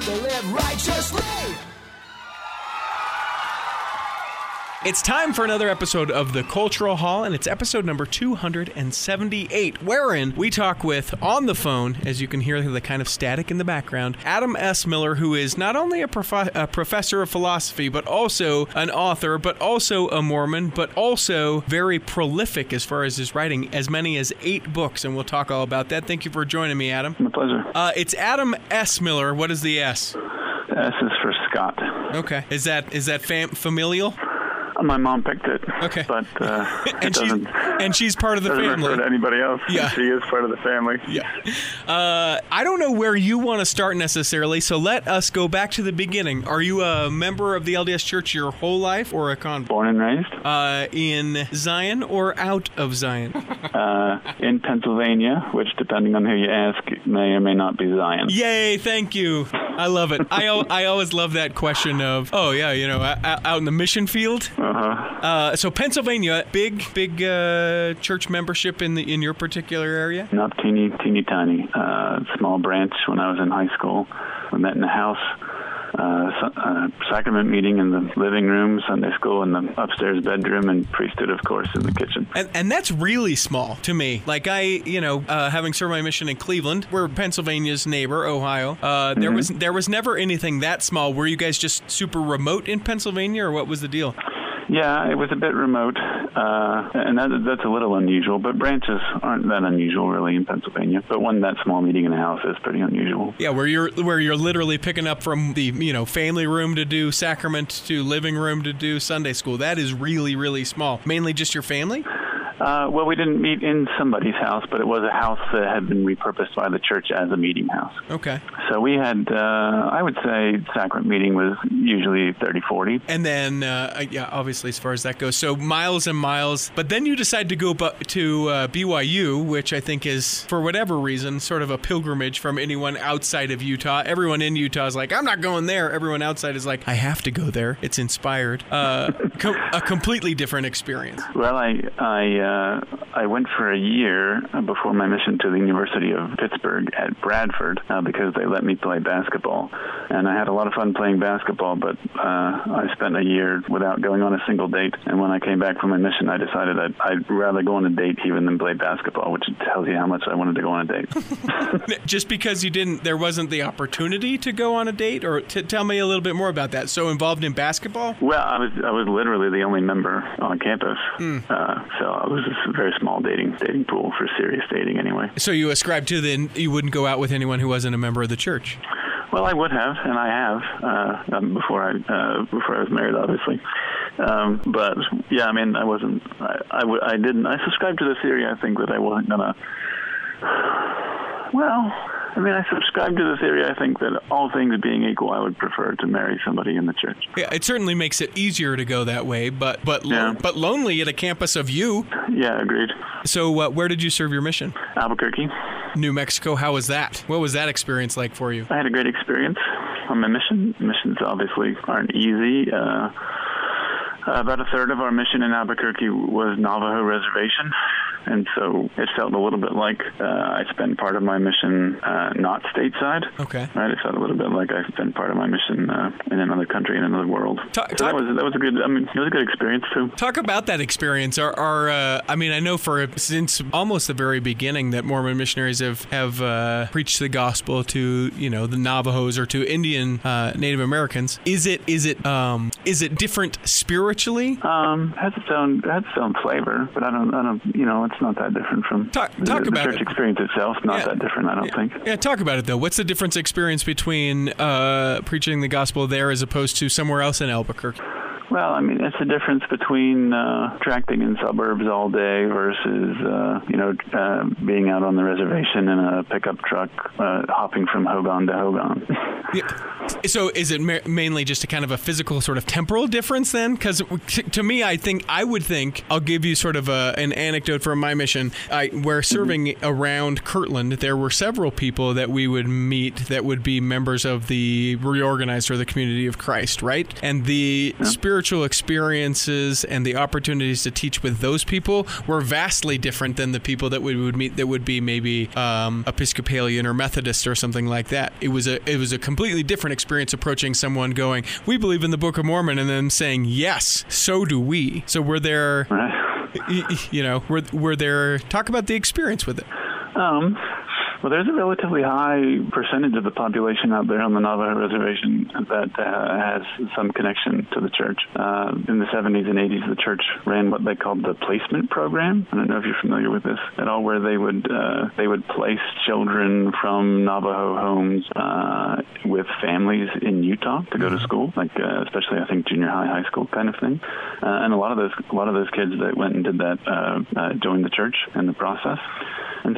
to live righteously. It's time for another episode of The Cultural Hall, and it's episode number 278, wherein we talk with, on the phone, as you can hear the kind of static in the background, Adam S. Miller, who is not only a professor of philosophy, but also an author, but also a Mormon, but also very prolific as far as his writing, as many as 8 books, and we'll talk all about that. Thank you for joining me, Adam. My pleasure. It's Adam S. Miller. What is the S? The S is for Scott. Okay. Is that familial? My mom picked it. Okay. But and she's part of the doesn't family. refer to anybody else. Yeah. She is part of the family. Yeah. I don't know where you want to start necessarily, so let us go back to the beginning. Are you a member of the LDS Church your whole life or a convert? Born and raised. In Zion or out of Zion? In Pennsylvania, which, depending on who you ask, may or may not be Zion. Yay, thank you. I love it. I always love that question of, out in the mission field. So Pennsylvania, big church membership in your particular area? Not teeny tiny. Small branch when I was in high school. We met in the house. Sacrament meeting in the living room, Sunday school in the upstairs bedroom, and priesthood, of course, in the kitchen. And that's really small to me. Like having served my mission in Cleveland, we're Pennsylvania's neighbor, Ohio. There was never anything that small. Were you guys just super remote in Pennsylvania, or what was the deal? Yeah, it was a bit remote, and that's a little unusual, but branches aren't that unusual, really, in Pennsylvania. But one that small meeting in the house is pretty unusual. Yeah, where you're literally picking up from the family room to do sacrament to living room to do Sunday school. That is really, really small. Mainly just your family? Well, we didn't meet in somebody's house, but it was a house that had been repurposed by the church as a meeting house. Okay. So we had, I would say, sacrament meeting was usually 30, 40. And then, obviously, as far as that goes, so miles and miles. But then you decide to go to BYU, which I think is, for whatever reason, sort of a pilgrimage from anyone outside of Utah. Everyone in Utah is like, I'm not going there. Everyone outside is like, I have to go there. It's inspired. A completely different experience. Well, I went for a year before my mission to the University of Pittsburgh at Bradford because they let me play basketball. And I had a lot of fun playing basketball, but I spent a year without going on a single date. And when I came back from my mission, I decided I'd rather go on a date even than play basketball, which tells you how much I wanted to go on a date. Just because there wasn't the opportunity to go on a date? Or tell me a little bit more about that. So involved in basketball? Well, I was literally the only member on campus. So I was just a very small dating pool for serious dating anyway. So you ascribe to you wouldn't go out with anyone who wasn't a member of the church? Well, I would have, and I have before I was married, obviously. But yeah, I mean, I wasn't. I didn't. I subscribed to the theory. I think that I wasn't gonna. Well, I mean, I subscribe to the theory, I think, that all things being equal, I would prefer to marry somebody in the church. Yeah, it certainly makes it easier to go that way, but lonely at a campus of you. Yeah, agreed. So where did you serve your mission? Albuquerque. New Mexico. How was that? What was that experience like for you? I had a great experience on my mission. Missions obviously aren't easy. About a third of our mission in Albuquerque was Navajo reservation. And so it felt a little bit like I spent part of my mission not stateside. Okay. Right. It felt a little bit like I spent part of my mission in another country, in another world. That was a good. I mean, it was a good experience too. Talk about that experience. I mean, I know since almost the very beginning that Mormon missionaries have preached the gospel to the Navajos or to Indian Native Americans. Is it different spiritually? Has its own flavor, but I don't. It's not that different from the church experience itself. Not that different, I don't think. Yeah, talk about it though. What's the difference experience between preaching the gospel there as opposed to somewhere else in Albuquerque? Well, I mean, it's the difference between tracting in suburbs all day versus, being out on the reservation in a pickup truck, hopping from Hogan to Hogan. Yeah. So is it mainly just a kind of a physical sort of temporal difference then? Because to me, I would think, I'll give you sort of an anecdote from my mission. Where serving around Kirtland, there were several people that we would meet that would be members of the Reorganized or the Community of Christ, right? And the spiritual spiritual experiences and the opportunities to teach with those people were vastly different than the people that we would meet that would be maybe Episcopalian or Methodist or something like that. It was a completely different experience approaching someone going, we believe in the Book of Mormon, and then saying, yes, so do we. So were there, were there, talk about the experience with it. Well, there's a relatively high percentage of the population out there on the Navajo reservation that has some connection to the church. In the 70s and 80s, the church ran what they called the placement program. I don't know if you're familiar with this at all, where they would place children from Navajo homes with families in Utah to go to school, like especially I think junior high school kind of thing. And a lot of those kids that went and did that joined the church in the process. And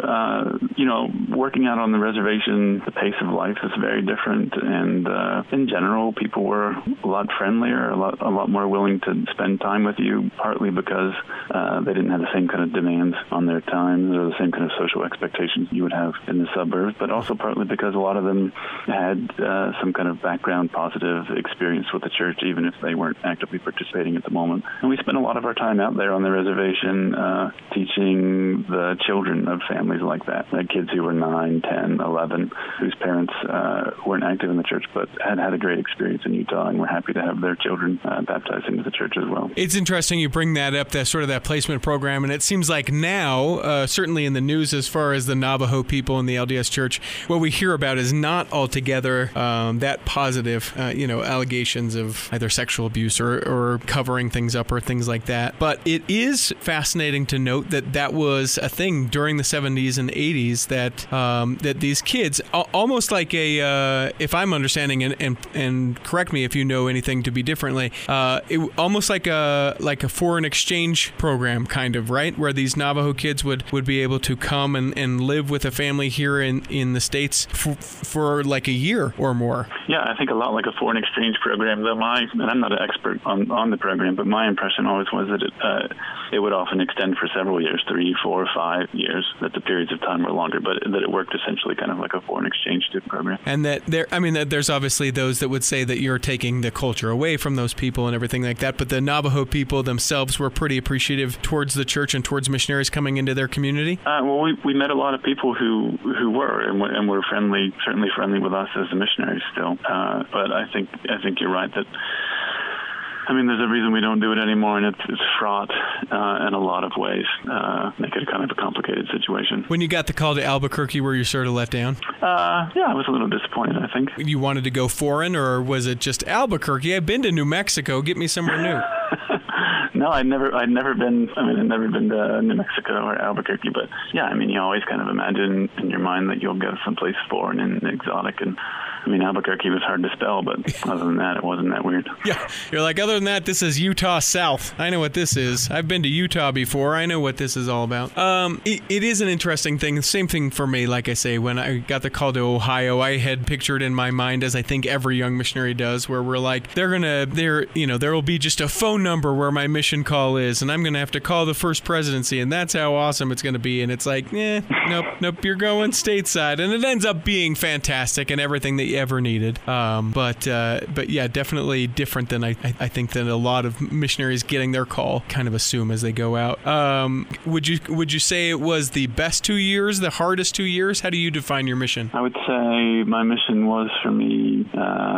so, working out on the reservation, the pace of life is very different. And in general, people were a lot friendlier, a lot more willing to spend time with you, partly because they didn't have the same kind of demands on their time or the same kind of social expectations you would have in the suburbs, but also partly because a lot of them had some kind of background positive experience with the church, even if they weren't actively participating at the moment. And we spent a lot of our time out there on the reservation teaching the children of families like that, kids who were 9, 10, 11, whose parents weren't active in the church but had a great experience in Utah and were happy to have their children baptized into the church as well. It's interesting you bring that up, that sort of that placement program, and it seems like now, certainly in the news as far as the Navajo people in the LDS Church, what we hear about is not altogether that positive, allegations of either sexual abuse or covering things up or things like that. But it is fascinating to note that was a thing during the 70s and 80s that these kids, almost like if I'm understanding, and correct me if you know anything to be differently, almost like a foreign exchange program kind of, right? Where these Navajo kids would be able to come and live with a family here in the States for like a year or more. Yeah, I think a lot like a foreign exchange program, though and I'm not an expert on the program, but my impression always was that it would often extend for several years, 3, 4, 5 years, that the periods of time were longer, but that it worked essentially kind of like a foreign exchange student program. And that there's obviously those that would say that you're taking the culture away from those people and everything like that, but the Navajo people themselves were pretty appreciative towards the church and towards missionaries coming into their community? Well, we met a lot of people who were and were friendly, certainly friendly with us as the missionaries still. But I think you're right that there's a reason we don't do it anymore, and it's fraught in a lot of ways, make it kind of a complicated situation. When you got the call to Albuquerque, were you sort of let down? Yeah, I was a little disappointed, I think. You wanted to go foreign, or was it just Albuquerque? I've been to New Mexico. Get me somewhere new. No, I'd never been to New Mexico or Albuquerque, but yeah, you always kind of imagine in your mind that you'll go someplace foreign and exotic, and Albuquerque was hard to spell, but other than that, it wasn't that weird. Yeah, you're like, other than that, this is Utah South. I know what this is. I've been to Utah before. I know what this is all about. It is an interesting thing. Same thing for me. Like I say, when I got the call to Ohio, I had pictured in my mind, as I think every young missionary does, where we're like, there will be just a phone number where my mission call is, and I'm going to have to call the First Presidency, and that's how awesome it's going to be. And it's like, nope, you're going stateside, and it ends up being fantastic and everything that you ever needed. But yeah, definitely different than I think than a lot of missionaries getting their call kind of assume as they go out. Would you say it was the best 2 years, the hardest 2 years? How do you define your mission? I would say my mission was for me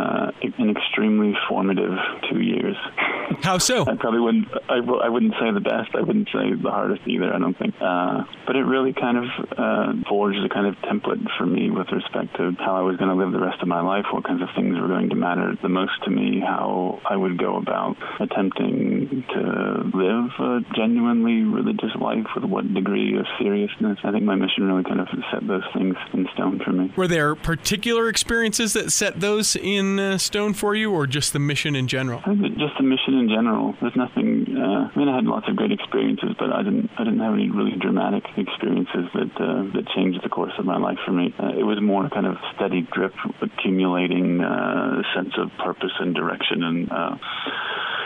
an extremely formative 2 years. How so? I probably wouldn't. I wouldn't say the best. I wouldn't say the hardest either. I don't think. But it really kind of forged a kind of template for me with respect to how I was going to live the rest of my life, what kinds of things were going to matter the most to me, how I would go about attempting to live a genuinely religious life with what degree of seriousness. I think my mission really kind of set those things in stone for me. Were there particular experiences that set those in stone for you, or just the mission in general? I think just the mission in general. There's nothing. I had lots of great experiences, but I didn't have any really dramatic experiences that changed the course of my life for me. It was more kind of steady drip, accumulating sense of purpose and direction, and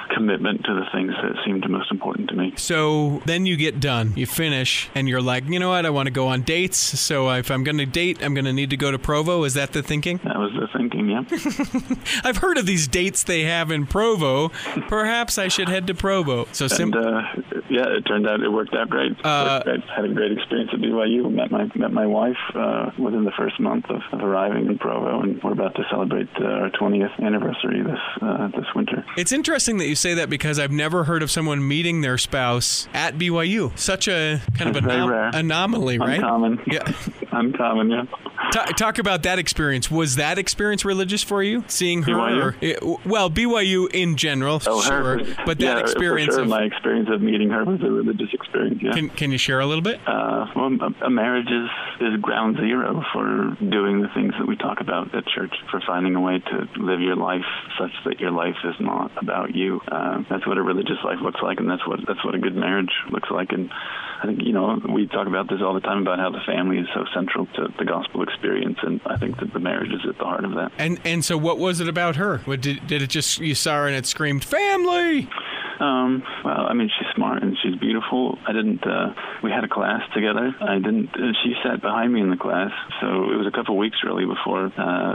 commitment to the things that seemed most important to me. So then you get done, you finish, and you're like, you know what, I want to go on dates. So if I'm going to date, I'm going to need to go to Provo. Is that the thinking? That was the thinking, yeah. I've heard of these dates they have in Provo. Perhaps I should head to Provo. So yeah, it turned out it worked out great. Had a great experience at BYU. Met my wife within the first month of arriving in Provo, and we're about to celebrate our 20th anniversary this winter. It's interesting that you say that because I've never heard of someone meeting their spouse at BYU. Such a kind of anomaly, right? Uncommon. Yeah. Uncommon, yeah. Talk about that experience. Was that experience religious for you? Seeing her? BYU? Well, BYU in general, sure. But that experience for sure, my experience of meeting her was a religious experience, yeah. Can you share a little bit? Well, a marriage is ground zero for doing the things that we talk about at church, for finding a way to live your life such that your life is not about you. That's what a religious life looks like, and that's what a good marriage looks like. And I think, we talk about this all the time about how the family is so central to the gospel experience, and I think that the marriage is at the heart of that. And so what was it about her? Did it just, you saw her and it screamed, family? Well, I mean, she's smart and she's beautiful. We had a class together. She sat behind me in the class, so it was a couple weeks really before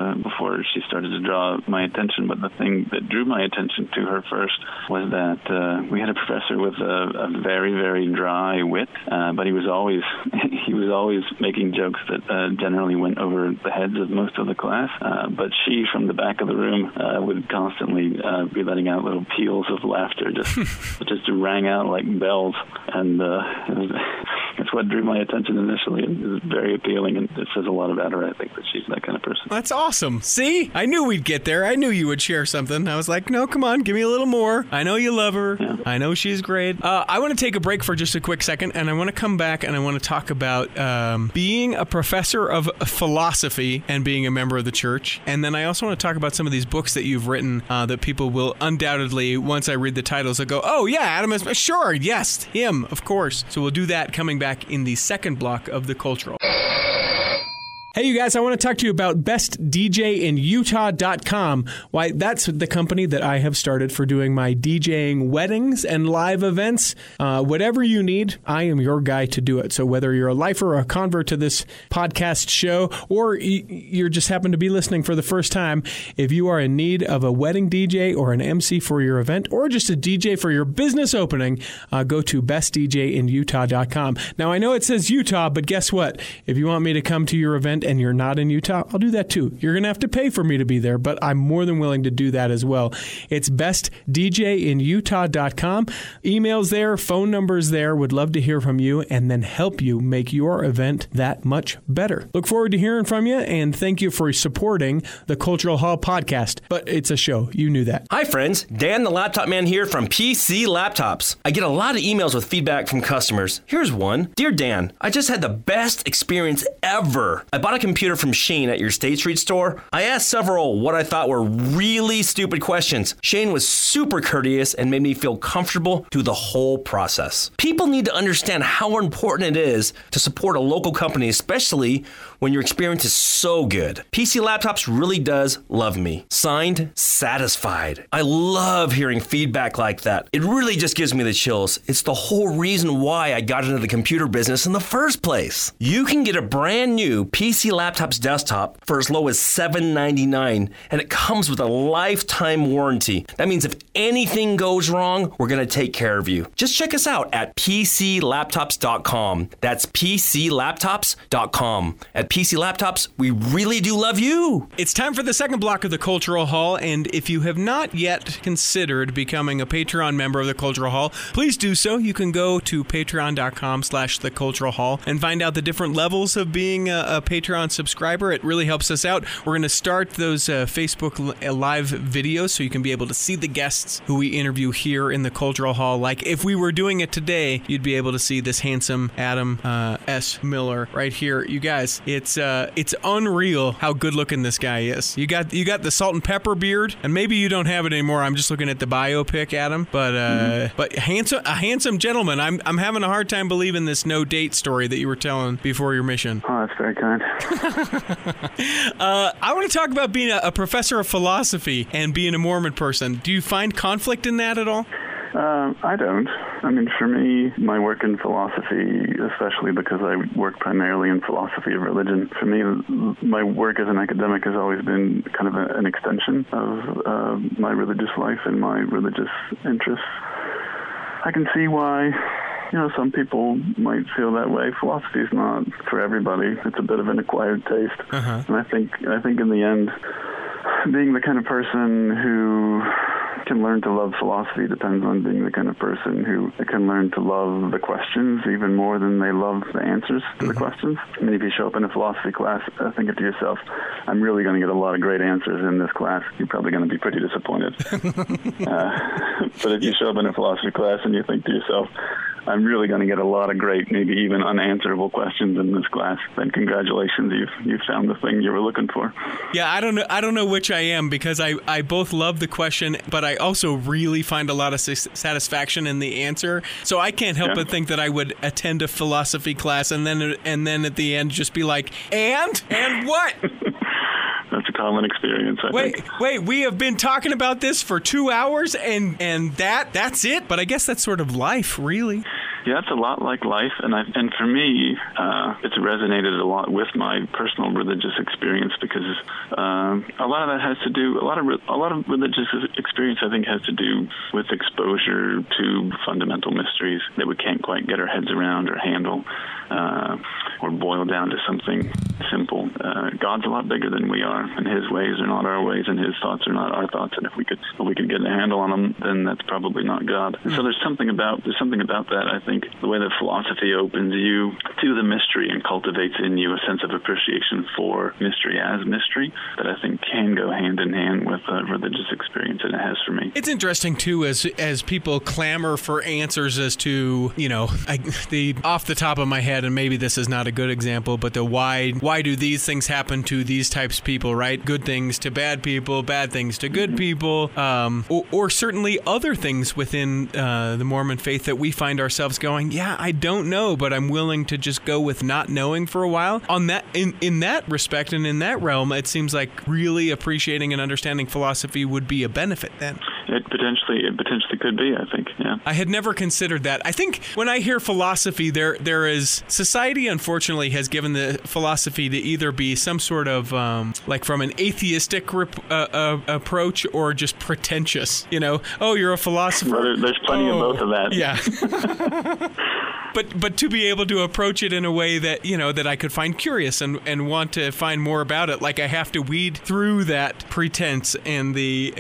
she started to draw my attention. But the thing that drew my attention to her first was that we had a professor with a very, very dry wit, but he was always making jokes that generally went over the heads of most of the class. But she, from the back of the room, would constantly be letting out little peals of laughter, just rang out like bells, and that's what drew my attention initially. It was very appealing, and it says a lot about her. I think that she's that kind of person. That's awesome. See? I knew we'd get there. I knew you would share something. I was like, no, come on, give me a little more. I know you love her. Yeah. I know she's great. I want to take a break for just a quick second, and I want to come back and I want to talk about being a professor of philosophy and being a member of the church. And then I also want to talk about some of these books that you've written that people will undoubtedly, once I read the titles, they'll go, oh, yeah, Adam is, sure, yes, him, of course. So we'll do that coming back in the second block of The Cultural. Hey, you guys, I want to talk to you about bestdjinutah.com. Why, that's the company that I have started for doing my DJing weddings and live events. Whatever you need, I am your guy to do it. So whether you're a lifer or a convert to this podcast show, or you just happen to be listening for the first time, if you are in need of a wedding DJ or an MC for your event, or just a DJ for your business opening, go to bestdjinutah.com. Now, I know it says Utah, but guess what? If you want me to come to your event and you're not in Utah, I'll do that too. You're going to have to pay for me to be there, but I'm more than willing to do that as well. It's bestdjinutah.com. Emails there, phone numbers there. Would love to hear from you and then help you make your event that much better. Look forward to hearing from you, and thank you for supporting the Cultural Hall podcast. But it's a show. You knew that. Hi, friends. Dan the Laptop Man here from PC Laptops. I get a lot of emails with feedback from customers. Here's one. Dear Dan, I just had the best experience ever. I bought a computer from Shane at your State Street store. I asked several what I thought were really stupid questions. Shane was super courteous and made me feel comfortable through the whole process. People need to understand how important it is to support a local company, especially when your experience is so good. PC Laptops really does love me. Signed, Satisfied. I love hearing feedback like that. It really just gives me the chills. It's the whole reason why I got into the computer business in the first place. You can get a brand new PC Laptops desktop for as low as $7.99, and it comes with a lifetime warranty. That means if anything goes wrong, we're going to take care of you. Just check us out at PCLaptops.com. That's PCLaptops.com. At PC Laptops, we really do love you. It's time for the second block of the Cultural Hall, and if you have not yet considered becoming a Patreon member of the Cultural Hall, please do so. You can go to patreon.com/theculturalhall and find out the different levels of being a Patreon subscriber. It really helps us out. We're going to start those Facebook live videos so you can be able to see the guests who we interview here in the Cultural Hall. Like if we were doing it today, you'd be able to see this handsome Adam S. Miller right here. You guys, it's unreal how good looking this guy is. You got the salt and pepper beard, and maybe you don't have it anymore. I'm just looking at the biopic, Adam, but a handsome gentleman. I'm having a hard time believing this no date story that you were telling before your mission. Oh, that's very kind. I want to talk about being a professor of philosophy and being a Mormon person. Do you find conflict in that at all? I don't. I mean, for me, my work in philosophy, especially because I work primarily in philosophy of religion, for me, my work as an academic has always been kind of an extension of my religious life and my religious interests. I can see why, some people might feel that way. Philosophy is not for everybody. It's a bit of an acquired taste. Uh-huh. And I think in the end, being the kind of person who can learn to love philosophy depends on being the kind of person who can learn to love the questions even more than they love the answers to the questions. I mean, if you show up in a philosophy class thinking to yourself, I'm really going to get a lot of great answers in this class, you're probably going to be pretty disappointed. But if you show up in a philosophy class and you think to yourself, I'm really going to get a lot of great, maybe even unanswerable questions in this class, then congratulations, you've found the thing you were looking for. Yeah, I don't know which I am, because I both love the question, but I also really find a lot of satisfaction in the answer. So I can't help but think that I would attend a philosophy class and then at the end just be like, and what? That's a common experience, I think. Wait, we have been talking about this for 2 hours and that's it? But I guess that's sort of life, really. Yeah, it's a lot like life, and for me, it's resonated a lot with my personal religious experience, because a lot of that has to do, a lot of religious experience, I think, has to do with exposure to fundamental mysteries that we can't quite get our heads around or handle, or boil down to something simple. God's a lot bigger than we are, and His ways are not our ways, and His thoughts are not our thoughts. And if we could get a handle on them, then that's probably not God. And so there's something about that, I think, the way that philosophy opens you to the mystery and cultivates in you a sense of appreciation for mystery as mystery, that I think can go hand in hand with a religious experience, and it has for me. It's interesting too, as people clamor for answers as to, the off the top of my head, and maybe this is not a good example, but the why do these things happen to these types of people, right? Good things to bad people, bad things to good people, or certainly other things within the Mormon faith that we find ourselves going, yeah, I don't know, but I'm willing to just go with not knowing for a while. On that, in that respect and in that realm, it seems like really appreciating and understanding philosophy would be a benefit then. It potentially could be, I think, yeah. I had never considered that. I think when I hear philosophy, there is, society unfortunately has given the philosophy to either be some sort of, like from an atheistic approach or just pretentious, oh, you're a philosopher. Well, there's plenty of both of that. Yeah. But to be able to approach it in a way that, that I could find curious and want to find more about it, like I have to weed through that pretense and the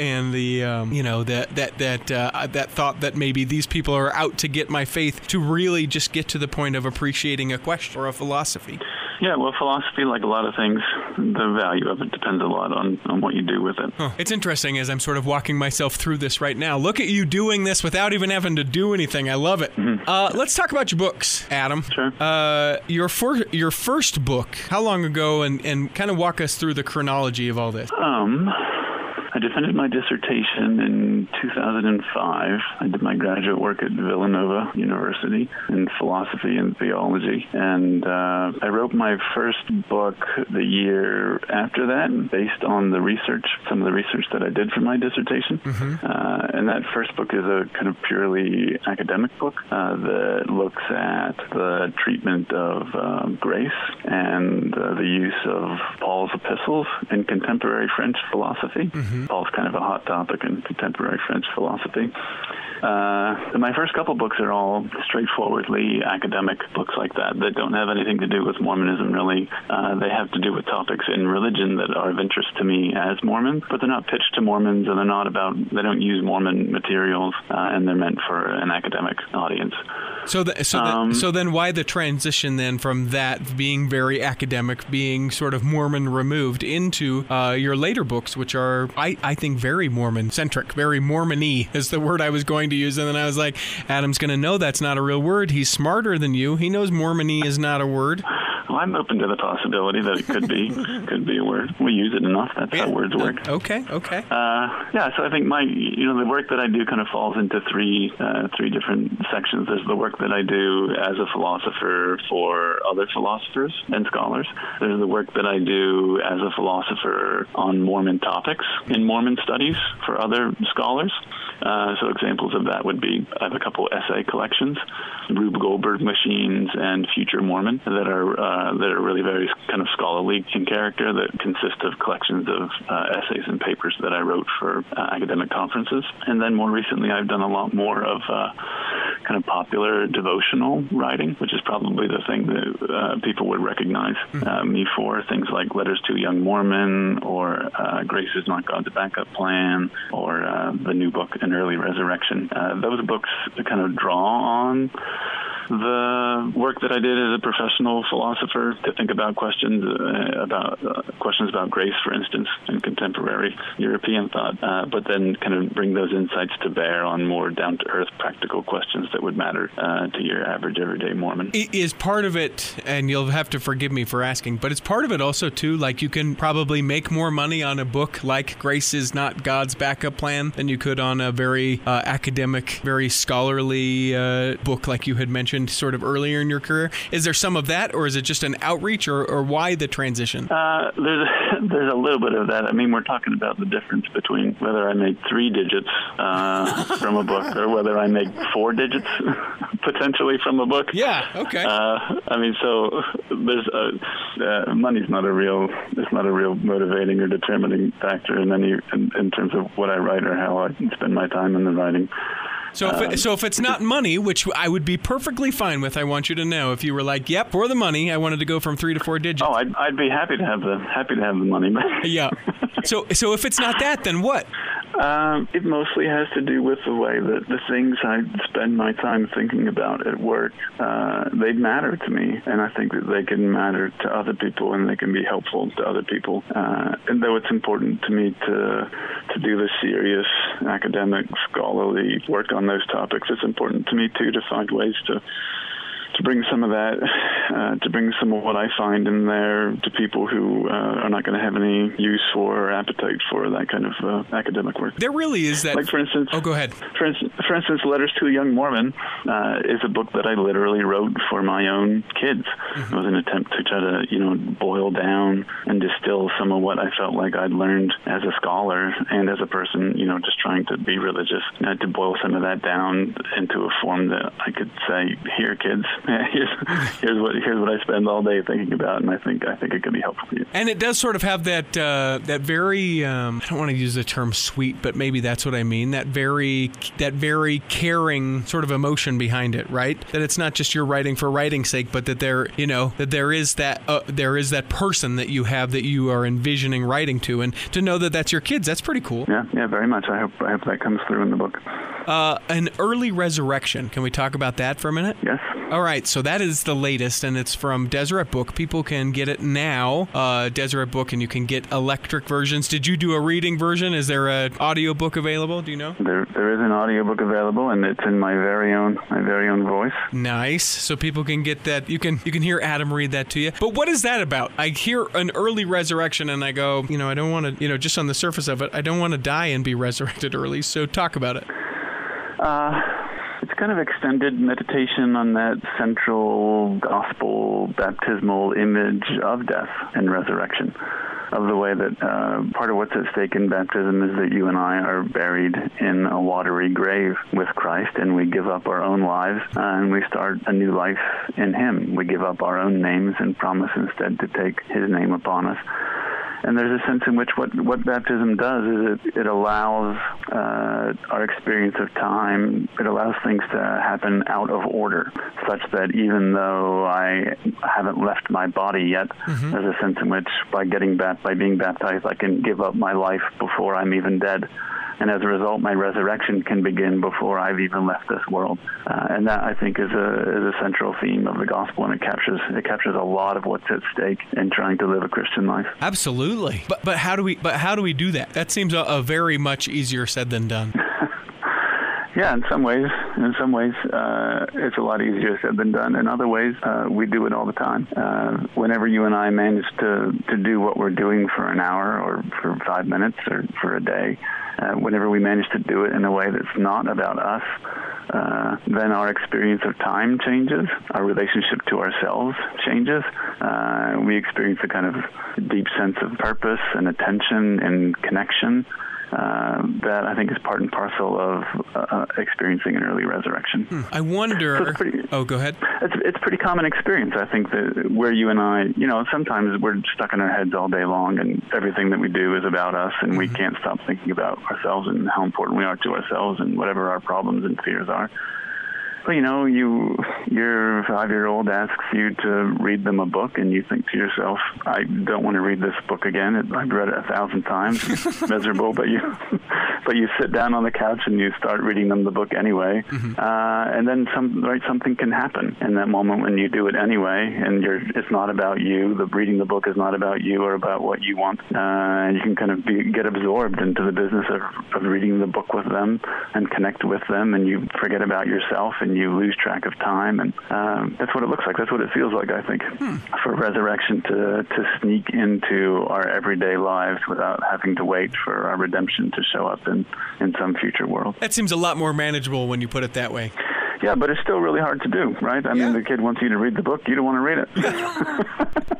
that thought that maybe these people are out to get my faith, to really just get to the point of appreciating a question or a philosophy. Yeah, well, philosophy, like a lot of things, the value of it depends a lot on what you do with it. Huh. It's interesting as I'm sort of walking myself through this right now. Look at you doing this without even having to do anything. I love it. Mm-hmm. Let's talk about your books, Adam. Sure. Your first book, how long ago, and kind of walk us through the chronology of all this. I defended my dissertation in 2005. I did my graduate work at Villanova University in philosophy and theology. And I wrote my first book the year after that, based on some of the research that I did for my dissertation. Mm-hmm. And that first book is a kind of purely academic book that looks at the treatment of grace and the use of Paul's epistles in contemporary French philosophy. Mm-hmm. Paul's kind of a hot topic in contemporary French philosophy. My first couple books are all straightforwardly academic books like that don't have anything to do with Mormonism, really. They have to do with topics in religion that are of interest to me as Mormon, but they're not pitched to Mormons, and they don't use Mormon materials, and they're meant for an academic audience. So then why the transition then from that being very academic, being sort of Mormon removed, into your later books, which are, I think, very Mormon-centric, very Mormon-y is the word I was going to use. And then I was like, Adam's going to know that's not a real word. He's smarter than you. He knows Mormon-y is not a word. Well, I'm open to the possibility that it could be a word. We use it enough. That's how words work. Okay. So I think the work that I do kind of falls into three different sections. There's the work that I do as a philosopher for other philosophers and scholars. There's the work that I do as a philosopher on Mormon topics in Mormon studies for other scholars. So examples of that would be, I have a couple essay collections, Rube Goldberg Machines and Future Mormon, that are really very kind of scholarly in character, that consist of collections of essays and papers that I wrote for academic conferences. And then more recently, I've done a lot more of kind of popular devotional writing, which is probably the thing that people would recognize me for. Things like Letters to a Young Mormon, or Grace is Not God's Backup Plan, or the new book, An Early Resurrection. Those books kind of draw on the work that I did as a professional philosopher to think about questions about grace, for instance, in contemporary European thought, but then kind of bring those insights to bear on more down-to-earth practical questions that would matter to your average everyday Mormon. Is part of it, and you'll have to forgive me for asking, but it's part of it also too, like you can probably make more money on a book like Grace is Not God's Backup Plan than you could on a very academic, very scholarly book like you had mentioned sort of earlier in your career. Is there some of that, or is it just an outreach, or why the transition? There's a little bit of that. I mean, we're talking about the difference between whether I make 3 digits from a book or whether I make 4 digits potentially from a book. Yeah, okay. I mean, so there's money's not a real motivating or determining factor in terms of what I write or how I spend my time in the writing. So if it's not money, which I would be perfectly fine with, I want you to know, if you were like, yep, for the money, I wanted to go from 3 to 4 digits. Oh, I'd be happy to have the money. Yeah. So if it's not that, then what? It mostly has to do with the way that the things I spend my time thinking about at work, they matter to me, and I think that they can matter to other people, and they can be helpful to other people. And though it's important to me to do the serious academic, scholarly work on those topics, it's important to me too to find ways to bring some of that, to bring some of what I find in there to people who are not going to have any use for or appetite for that kind of academic work. There really is that. Like, for instance... Oh, go ahead. For instance, Letters to a Young Mormon is a book that I literally wrote for my own kids. Mm-hmm. It was an attempt to try to, boil down and distill some of what I felt like I'd learned as a scholar and as a person, just trying to be religious, to boil some of that down into a form that I could say, here, kids, here's what I spend all day thinking about, and I think it could be helpful for you. And it does sort of have that very I don't want to use the term sweet, but maybe that's what I mean. That very caring sort of emotion behind it, right? That it's not just you're writing for writing's sake, but that there is that person that you have that you are envisioning writing to, and to know that that's your kids. That's pretty cool. Yeah, very much. I hope that comes through in the book. An Early Resurrection. Can we talk about that for a minute? Yes. All right, so that is the latest, and it's from Deseret Book. People can get it now, Deseret Book, and you can get electric versions. Did you do a reading version? Is there an audio book available? Do you know? There is an audio book available, and it's in my very own voice. Nice. So people can get that. You can hear Adam read that to you. But what is that about? I hear an early resurrection, and I go, I don't want to, just on the surface of it, I don't want to die and be resurrected early. So talk about it. It's kind of extended meditation on that central gospel baptismal image of death and resurrection, of the way that part of what's at stake in baptism is that you and I are buried in a watery grave with Christ, and we give up our own lives and we start a new life in Him. We give up our own names and promise instead to take His name upon us. And there's a sense in which what baptism does is it allows our experience of time, it allows things to happen out of order, such that even though I haven't left my body yet, mm-hmm. there's a sense in which by being baptized, I can give up my life before I'm even dead. And as a result, my resurrection can begin before I've even left this world. And that, I think, is a central theme of the gospel, and it captures a lot of what's at stake in trying to live a Christian life. Absolutely. But how do we do that? That seems a very much easier said than done. Yeah, in some ways, it's a lot easier said than done. In other ways, we do it all the time. Whenever you and I manage to do what we're doing for an hour or for 5 minutes or for a day, whenever we manage to do it in a way that's not about us, then our experience of time changes, our relationship to ourselves changes. We experience a kind of deep sense of purpose and attention and connection that I think is part and parcel of experiencing an early resurrection. I wonder... go ahead. It's a pretty common experience, I think, that where you and I, sometimes we're stuck in our heads all day long and everything that we do is about us and we can't stop thinking about ourselves and how important we are to ourselves and whatever our problems and fears are. But, your 5-year-old asks you to read them a book, and you think to yourself, I don't want to read this book again. I've read it 1,000 times. It's miserable, but you sit down on the couch and you start reading them the book anyway. And then something can happen in that moment when you do it anyway, and it's not about you. Reading the book is not about you or about what you want. And you can kind of get absorbed into the business of reading the book with them and connect with them, and you forget about yourself and you lose track of time, and that's what it looks like. That's what it feels like, I think, for resurrection to sneak into our everyday lives without having to wait for our redemption to show up in some future world. That seems a lot more manageable when you put it that way. Yeah, but it's still really hard to do, right? I mean, the kid wants you to read the book. You don't want to read it.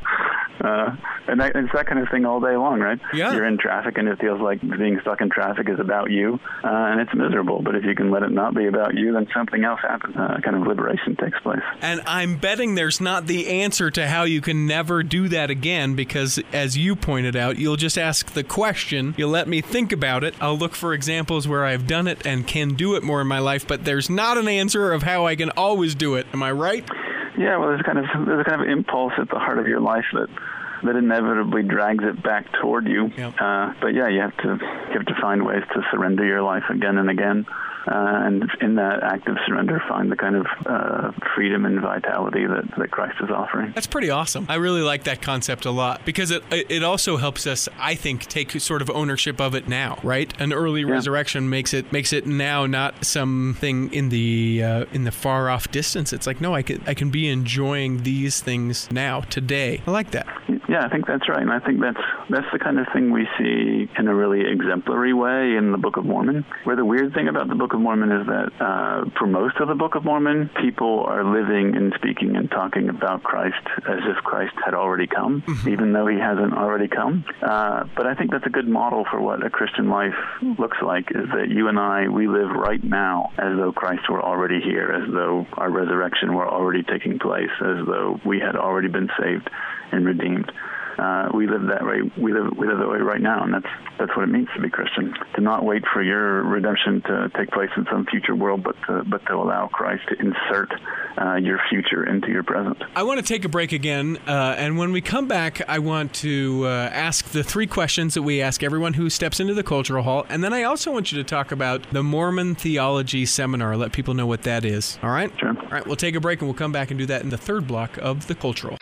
And it's that kind of thing all day long, right? Yeah. You're in traffic, and it feels like being stuck in traffic is about you, and it's miserable. But if you can let it not be about you, then something else happens. Kind of liberation takes place. And I'm betting there's not the answer to how you can never do that again, because, as you pointed out, you'll just ask the question, you'll let me think about it, I'll look for examples where I've done it and can do it more in my life, but there's not an answer of how I can always do it. Am I right? Yeah, well, there's a kind of impulse at the heart of your life that inevitably drags it back toward you. Yep. But yeah, you have to find ways to surrender your life again and again. And in that act of surrender, find the kind of freedom and vitality that Christ is offering. That's pretty awesome. I really like that concept a lot, because it also helps us, I think, take sort of ownership of it now, right? An early resurrection makes it now, not something in the far off distance. It's like, no, I can be enjoying these things now, today. I like that. Yeah, I think that's right, and I think that's the kind of thing we see in a really exemplary way in the Book of Mormon. Where the weird thing about the Book of Mormon is that for most of the Book of Mormon, people are living and speaking and talking about Christ as if Christ had already come, even though he hasn't already come. But I think that's a good model for what a Christian life looks like, is that you and I, we live right now as though Christ were already here, as though our resurrection were already taking place, as though we had already been saved and redeemed. We live that way. We live that way right now, and that's what it means to be Christian. To not wait for your redemption to take place in some future world, but to allow Christ to insert your future into your present. I want to take a break again, and when we come back, I want to ask the 3 questions that we ask everyone who steps into the Cultural Hall, and then I also want you to talk about the Mormon Theology Seminar. Let people know what that is. All right? Sure. All right, we'll take a break, and we'll come back and do that in the 3rd block of the Cultural.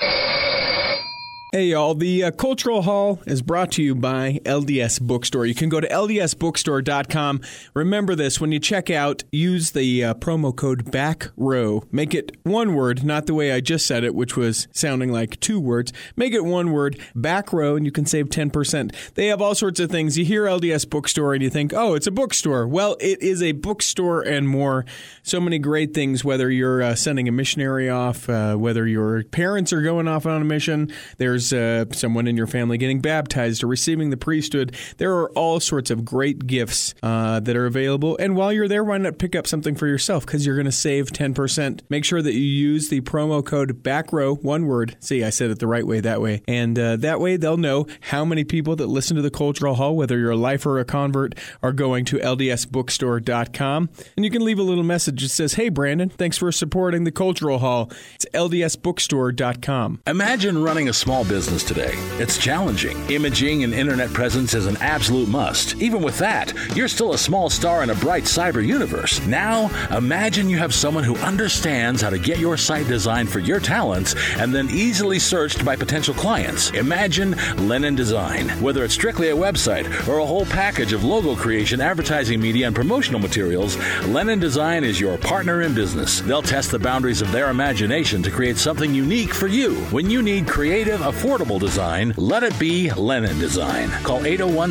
Hey, y'all. The Cultural Hall is brought to you by LDS Bookstore. You can go to ldsbookstore.com. Remember this, when you check out, use the promo code BACKROW. Make it one word, not the way I just said it, which was sounding like 2 words. Make it one word, BACKROW, and you can save 10%. They have all sorts of things. You hear LDS Bookstore and you think, oh, it's a bookstore. Well, it is a bookstore and more. So many great things, whether you're sending a missionary off, whether your parents are going off on a mission, there's someone in your family getting baptized or receiving the priesthood. There are all sorts of great gifts that are available. And while you're there, why not pick up something for yourself? Because you're going to save 10%. Make sure that you use the promo code BACKROW, one word. See, I said it the right way that way. And that way they'll know how many people that listen to the Cultural Hall, whether you're a lifer or a convert, are going to ldsbookstore.com. And you can leave a little message that says, hey, Brandon, thanks for supporting the Cultural Hall. It's ldsbookstore.com. Imagine running a small business today. It's challenging. Imaging and internet presence is an absolute must. Even with that, you're still a small star in a bright cyber universe. Now, imagine you have someone who understands how to get your site designed for your talents and then easily searched by potential clients. Imagine Lennon Design. Whether it's strictly a website or a whole package of logo creation, advertising media, and promotional materials, Lennon Design is your partner in business. They'll test the boundaries of their imagination to create something unique for you. When you need creative, affordable design, let it be Lennon Design. Call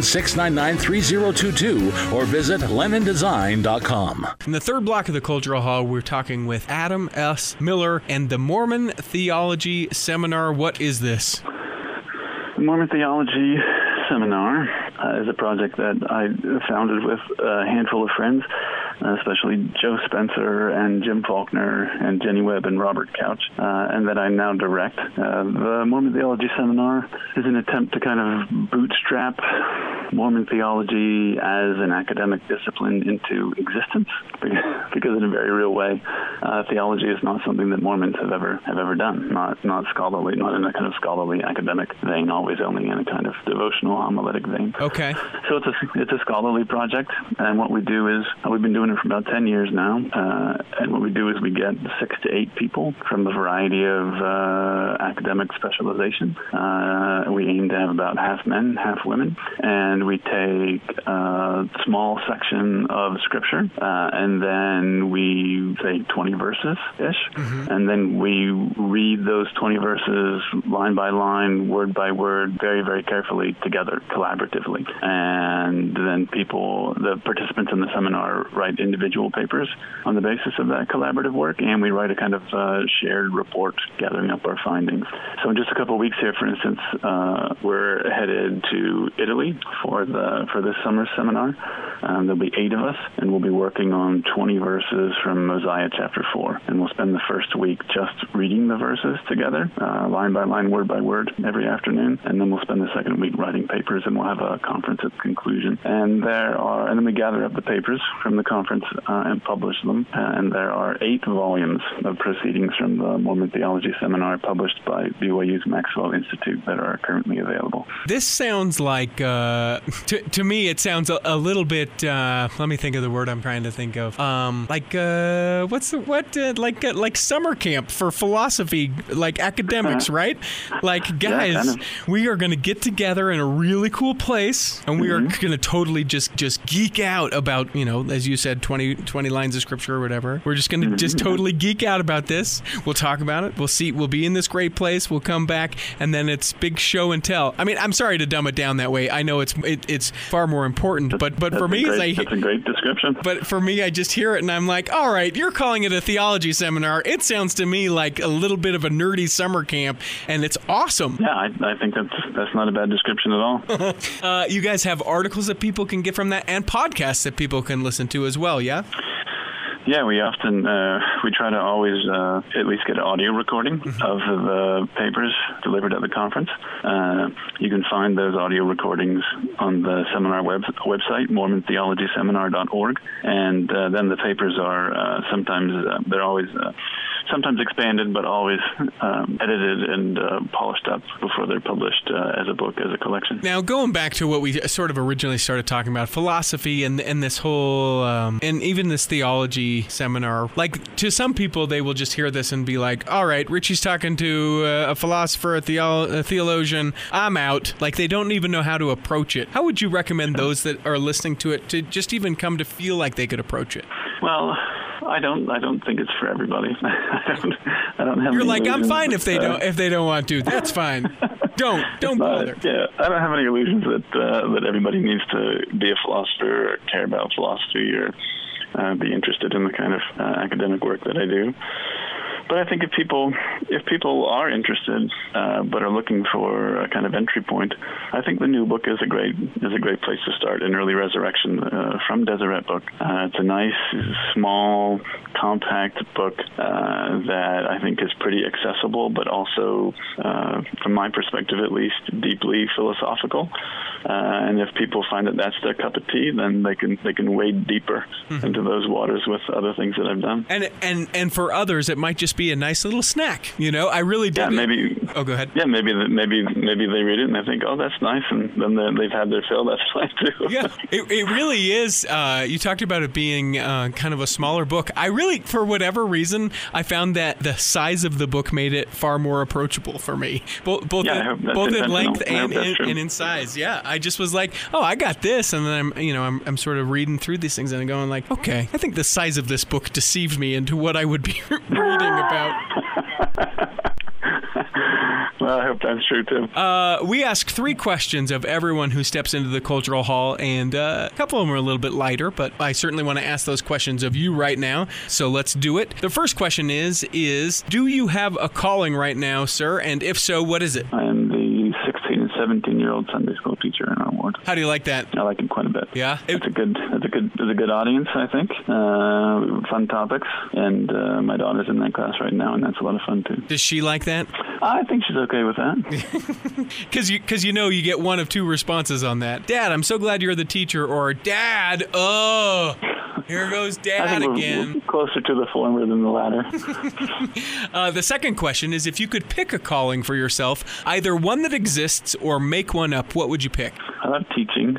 801-699-3022 or visit LennonDesign.com. In the third block of the Cultural Hall, we're talking with Adam S. Miller and the Mormon Theology Seminar. What is this? The Mormon Theology Seminar is a project that I founded with a handful of friends, especially Joe Spencer and Jim Faulkner and Jenny Webb and Robert Couch, and that I now direct. The Mormon Theology Seminar is an attempt to kind of bootstrap Mormon theology as an academic discipline into existence, because in a very real way, theology is not something that Mormons have ever done. Not scholarly, not in a kind of scholarly academic vein, always only in a kind of devotional homiletic vein. Okay. So it's a scholarly project, and what we do is we've been doing it for about 10 years now, and what we do is we get 6 to 8 people from a variety of academic specializations. We aim to have about half men, half women, and we take a small section of Scripture, and then we say 20 verses-ish, and then we read those 20 verses line by line, word by word, very, very carefully together, collaboratively. And then the participants in the seminar write individual papers on the basis of that collaborative work, and we write a kind of shared report gathering up our findings. So in just a couple of weeks here, for instance, we're headed to Italy for this summer seminar. There'll be 8 of us, and we'll be working on 20 verses from Mosiah chapter 4. And we'll spend the first week just reading the verses together, line by line, word by word, every afternoon. And then we'll spend the second week writing papers, and we'll have a conference at the conclusion. And then we gather up the papers from the conference and publish them. And there are 8 volumes of proceedings from the Mormon Theology Seminar published by BYU's Maxwell Institute that are currently available. This sounds like, to me, it sounds a little bit, let me think of the word I'm trying to think of. Like summer camp for philosophy, like academics, right? Like, guys, yeah, kind of. We are going to get together in a really cool place, and we are going to totally just geek out about, as you said, 20 lines of Scripture or whatever. We're just going to just totally geek out about this. We'll talk about it. We'll be in this great place. We'll come back, and then it's big show and tell. I mean, I'm sorry to dumb it down that way. I know it's far more important, but for me, that's a great description. But for me, I just hear it, and I'm like, all right, you're calling it a theology seminar. It sounds to me like a little bit of a nerdy summer camp, and it's awesome. Yeah, I think that's not a bad description at all. You guys have articles that people can get from that, and podcasts that people can listen to as well, yeah? Yeah, we often, we try to always at least get an audio recording of the papers delivered at the conference. You can find those audio recordings on the seminar website, MormonTheologySeminar.org. And then the papers are they're always sometimes expanded, but always edited and polished up before they're published as a book, as a collection. Now, going back to what we sort of originally started talking about, philosophy and this whole, and even this theology seminar, like, to some people, they will just hear this and be like, all right, Richie's talking to a philosopher, a theologian, I'm out. Like, they don't even know how to approach it. How would you recommend those that are listening to it to just even come to feel like they could approach it? Well, I don't think it's for everybody. I don't have. You're like, illusions. I'm fine if they don't want to. That's fine. Don't bother. Yeah, I don't have any illusions that everybody needs to be a philosopher or care about philosophy or be interested in the kind of academic work that I do. But I think if people are interested but are looking for a kind of entry point, I think the new book is a great place to start. An Early Resurrection from Deseret Book. It's a nice, small, compact book that I think is pretty accessible, but also, from my perspective at least, deeply philosophical. And if people find that that's their cup of tea, then they can wade deeper into those waters with other things that I've done. And for others, it might just be a nice little snack. I really did. Yeah, maybe Oh, go ahead. Yeah, maybe they read it and they think, oh, that's nice, and then they've had their fill. That's fine too. Yeah, it really is. You talked about it being kind of a smaller book. I really, for whatever reason, I found that the size of the book made it far more approachable for me, both in length and in size. Yeah, I just was like, oh, I got this, and then I'm sort of reading through these things and going like, okay, I think the size of this book deceived me into what I would be reading about. Well, I hope that's true, too. We ask 3 questions of everyone who steps into the Cultural Hall, and a couple of them are a little bit lighter, but I certainly want to ask those questions of you right now, so let's do it. The first question is do you have a calling right now, sir? And if so, what is it? I am the 16 and 17-year-old Sunday school teacher in our ward. How do you like that? I like it quite a bit. Yeah? It's a good audience, I think. Fun topics, and my daughter's in that class right now, and that's a lot of fun, too. Does she like that? I think she's okay with that. Because you get one of 2 responses on that. Dad, I'm so glad you're the teacher, or Dad, oh, here goes Dad I think again. We're closer to the former than the latter. The second question is, if you could pick a calling for yourself, either one that exists or make one up, what would you pick? I love teaching.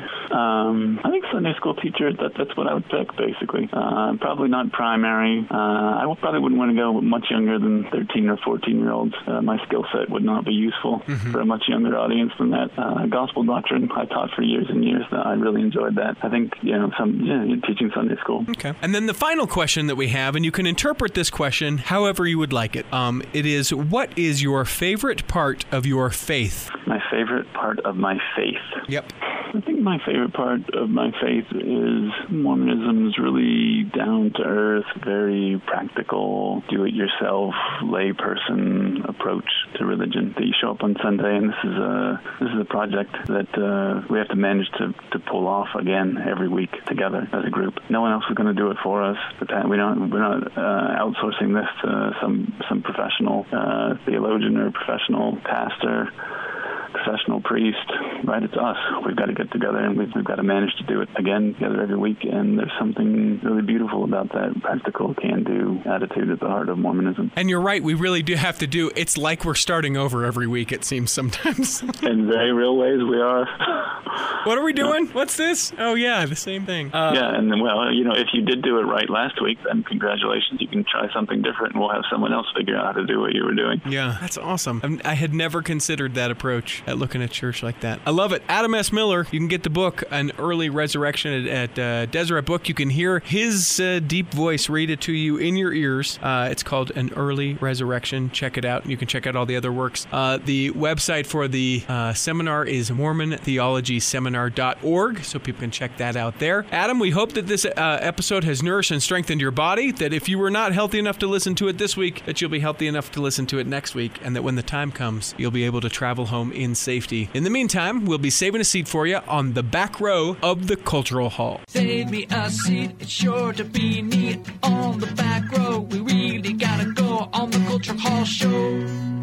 I think Sunday school teacher, that's what I would pick, basically. Probably not primary. I probably wouldn't want to go much younger than 13 or 14-year-olds. My skill set would not be useful for a much younger audience than that. Gospel doctrine, I taught for years and years. I really enjoyed that. I think, teaching Sunday school. Okay. And then the final question that we have, and you can interpret this question however you would like it. It is, what is your favorite part of your faith? My favorite part of my faith? Yep. I think my favorite part of my faith is Mormonism's really down-to-earth, very practical, do-it-yourself, layperson approach to religion. That you show up on Sunday, and this is a project that we have to manage to pull off again every week together as a group. No one else is going to do it for us. We're not outsourcing this to some professional theologian or professional pastor, professional priest, right? It's us. We've got to get together, and we've got to manage to do it again together every week, and there's something really beautiful about that practical, can-do attitude at the heart of Mormonism. And you're right, we really do have to do, it's like we're starting over every week, it seems sometimes. In very real ways, we are. What are we doing? What's this? Oh, yeah, the same thing. Yeah, and then, well, if you did do it right last week, then congratulations. You can try something different, and we'll have someone else figure out how to do what you were doing. Yeah, that's awesome. I had never considered that approach at looking at church like that. I love it. Adam S. Miller, you can get the book, An Early Resurrection, at Deseret Book. You can hear his deep voice read it to you in your ears. It's called An Early Resurrection. Check it out. You can check out all the other works. The website for the seminar is MormonTheologySeminar.org, so people can check that out there. Adam, we hope that this episode has nourished and strengthened your body, that if you were not healthy enough to listen to it this week, that you'll be healthy enough to listen to it next week, and that when the time comes, you'll be able to travel home in safety. In the meantime, we'll be saving a seat for you on the back row of the Cultural Hall. Save me a seat, it's sure to be neat on the back row. We really gotta go on the Cultural Hall show.